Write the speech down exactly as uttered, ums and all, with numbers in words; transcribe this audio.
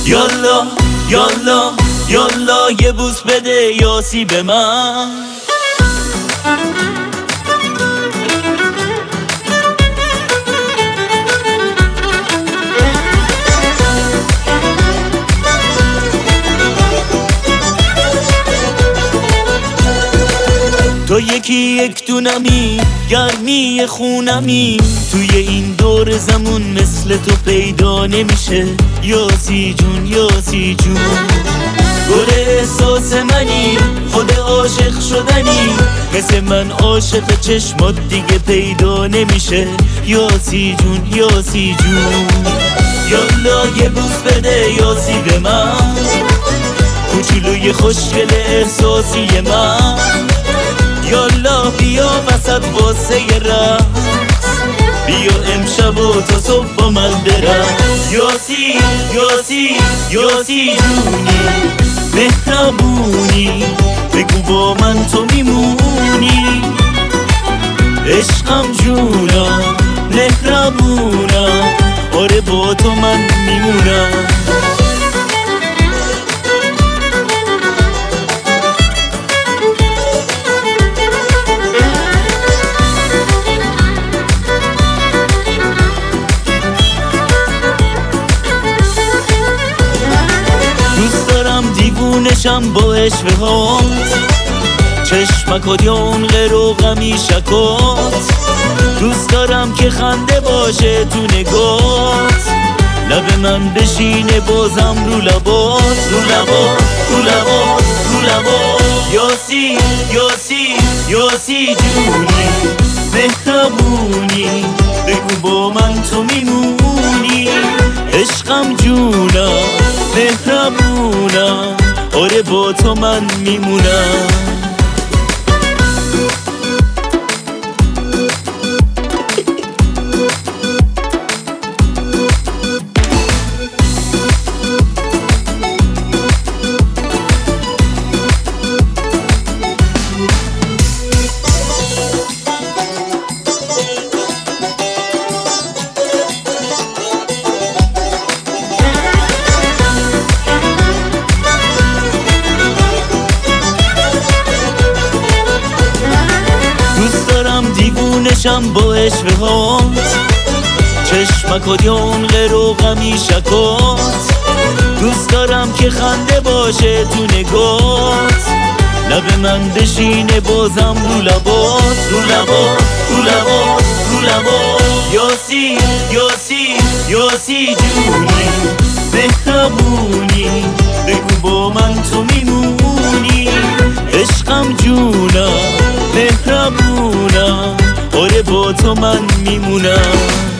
یالا یالا یالا یه بوس بده یاسی به من. تو یکی یک دونمی، گرمی خونمی، توی این دور زمون مثل تو پیدا نمیشه. یاسی جون یاسی جون گل احساس منی، خود عاشق شدنی، مثل من عاشق چشمات دیگه پیدا نمیشه. یاسی جون یاسی جون یالا یه بوس بده یاسی به من، کوچولوی خوشگل احساسی من. یالا بیا وسط واسه یه رقص، بیا امشب و تا صبح با من برقص. یاسی یاسی یاسی جونی مهربونی، بگو با من تو میمونی. عشقم جونم مهربونم، آره با تو من میمونم. دیوونشم با عشق هات، چشمکات یا اون غیر و غمیشکات. دوست دارم که خنده باشه تو نگات، لب من بشینه بازم رو لبات، رو لبات رو لبات رو لبات. یاسی یاسی یاسی جونی مهربونی، بگو با من تو میمونی. عشقم جونم مهربونم، آره با تو من میمونم. دیوونشم با عشق هات، چشمکات یا اون غیر و غمیشکات. دوست دارم که خنده باشه تو نگات، لب من بشینه بازم رو لبات، رو لبات رو لبات رو لبات. یاسی یاسی یاسی جونی مهربونی، بگو با من تو میمونی. عشقم جونم مهربونم، آره با تو من میمونم.